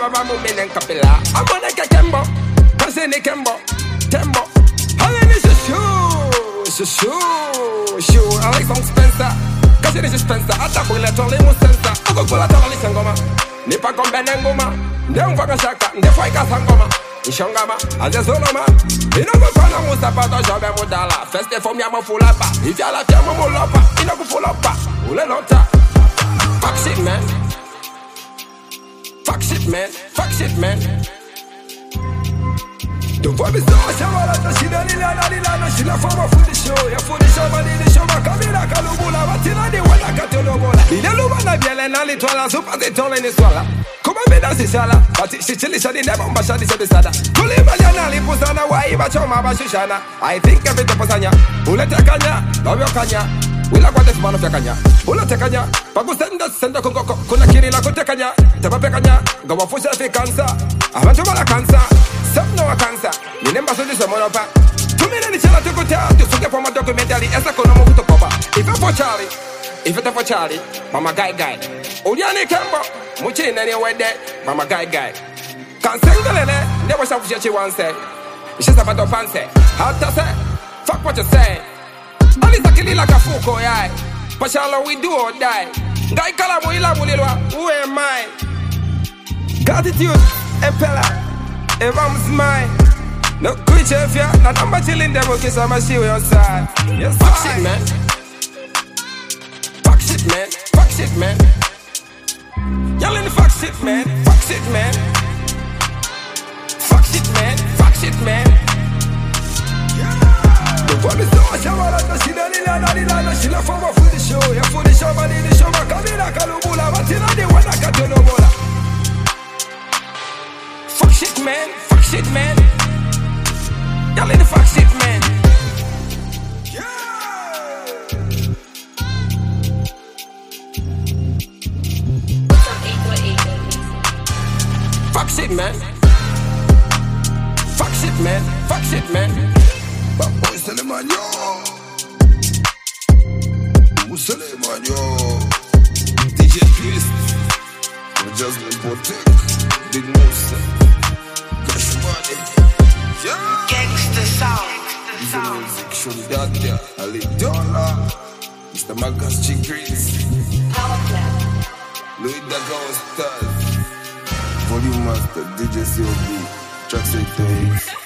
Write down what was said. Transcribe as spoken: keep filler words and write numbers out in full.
baba mume nenkapila. Amone kembo, kasene kembo, tembo. Halen is a shoe, it's a shoe, shoe. I like some Spencer, kasene is Spencer. Ataku ile tole mo Spencer. Ako kula tole sangoma. Nipa kombe nengoma, ndemva kashaka, ndefwa ikasangoma. Ishongama, azezoloma. Inogo kwana musapato jobe mudala. Feste for me I'm full up. If you like I'm full up. Inogo full up. Ule nota. Fuck shit man. Fuck shit man. Fuck shit man. Don't want me so shabala to shida lila la lila no shila forma for the show. Ya for the show man the show makamira kalubula batila de wala katolo bola. Ile luba na biele na litwala super de tole ni swala. Come on, better see shala, but she chilly shadi never mashadi shadi sada. Kuli maliana li pusana wa iba choma ba shushana. I think every to pasanya. Ule tekanya, love your kanya. Wila kwa this man of kanya. Ule tekanya, pagu senda senda kungo kuna kiri la kutekanya. Taba pekanya, gawa fusha fi cancer. Avancho mala cancer, some no cancer. Ni nemba so this one pa. Two minutes ni chala to go tell to suge for my documentary. Esa kono mo kuto papa. If it for Charlie, if it for Charlie, mama guy guy. Odiani Kembo. Muchi in any way there, mama guy guy. Can't sing the lele, never shall what you want say. It's just about the fancy. How to say? Fuck what you say. All is a killing like a fuko, yeah. But shall we do or die? Guy Kalamuila Mulilwa, who am I? Gratitude, Impella, Evam's mine. No creature if you're not much chilling there, because I'm a shoe outside. Yes, fuck shit, man. Fuck shit, man. Fuck shit, man. Y'all in the fuck shit, man. Fuck shit, man. Fuck shit, man. Fuck shit, man. The one is so much about that. She don't need that. She don't for for the show. Yeah, for the show, but in the show, but come in, I can't bula. But you know the one I can't do no more. Fuck shit, man. Fuck shit, man. Y'all in the fuck shit, man. Fuck shit, man. Fuck shit, man. Fuck shit, man. But who's the man, yo? Who's the man, yo? D J Twist. Just Protect. Big Moose. Cash money. Yeah. Gangsta sound. Music show that there. Ali Dollar. Mister Magas Chigris. Power Clap. Louis Dagon Stars. Volume Master, D J C O B, Track eight.